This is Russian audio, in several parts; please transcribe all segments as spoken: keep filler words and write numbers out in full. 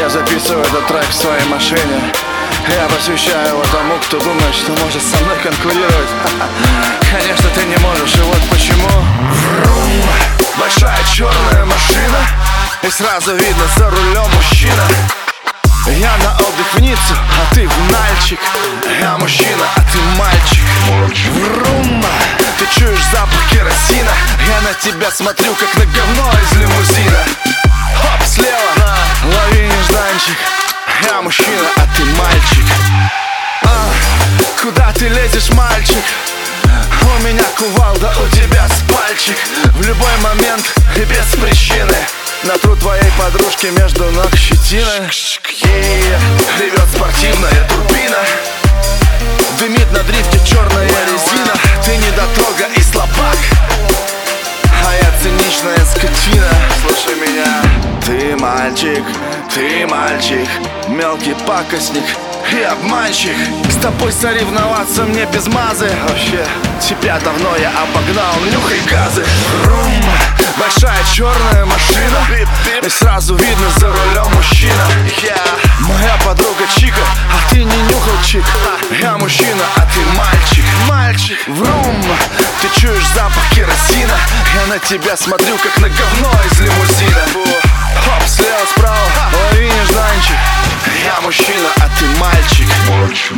записываю этот трек в своей машине. Я посвящаю его тому, кто думает, что может со мной конкурировать. Конечно, ты не можешь, и вот почему. Врум, большая черная машина, и сразу видно, за рулем мужчина. Я на отдых в Ниццу, а ты в Нальчик. Я мужчина, а ты мальчик. Врум, ты чуешь запах керосина. Я на тебя смотрю, как на говно из лимузина. Хоп, слева, лови нежданчик. Я мужчина, а ты мальчик. а, Куда ты лезешь, мальчик? У меня кувалда, у тебя спальчик. В любой момент и без причины натру твоей подружки между ног щетины. Ревет спортивная турбина, дымит на дрифте черная резина. Ты недотрога и слабак, а я циничная скотина. Слушай меня. Ты мальчик, ты мальчик, мелкий пакостник и обманщик. С тобой соревноваться мне без мазы. Вообще, тебя давно я обогнал, нюхай газы. Рум, большая черная машина, и сразу видно, за рулем мужчина. Моя подруга Чика, а ты не нюхал чик. Я мужчина, а ты мальчик. Мальчик. Врум, ты чуешь запах керосина. Я на тебя смотрю, как на говно из лимузина. Хоп, слева, справа, лови нежданчик. Я мужчина, а ты мальчик. Мальчик.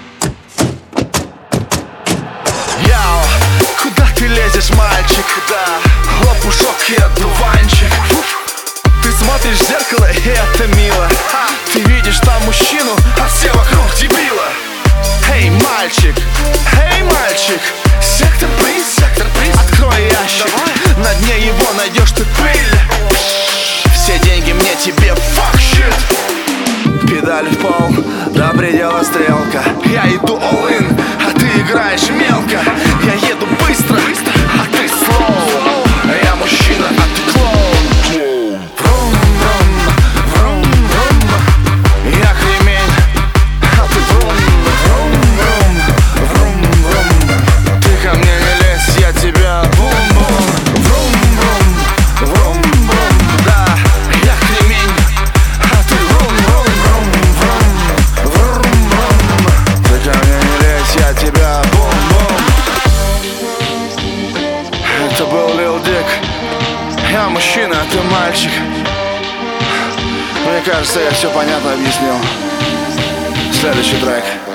Яу, куда ты лезешь, мальчик? Да, лопушок и одуванчик. Ты смотришь в зеркало, и это мило. Ты видишь там мужчину, а все вокруг дебила. Эй, мальчик, эй, мальчик, сектор приз, сектор приз. Открой ящик, на дне его найдешь ты пыль. Все деньги мне, тебе fuck shit. Педаль в пол, до предела стрелка. Я иду all in, а ты играешь мелко. Я еду быстро, а ты slow. Я мужчина, а ты клоун. Врум, врум, врум, врум. Я кремень, а ты врум. Врум, врум, врум, врум. Ты ко мне не лезь, я тебя бум-бум. Врум, врум, врум, врум. Да, я кремень, а ты врум, врум, врум, врум. Врум, врум. Ты ко мне не лезь, я тебя бум-бум. Это был Lil Dick. Я мужчина, а ты мальчик. Мне кажется, я все понятно объяснил. Следующий трек.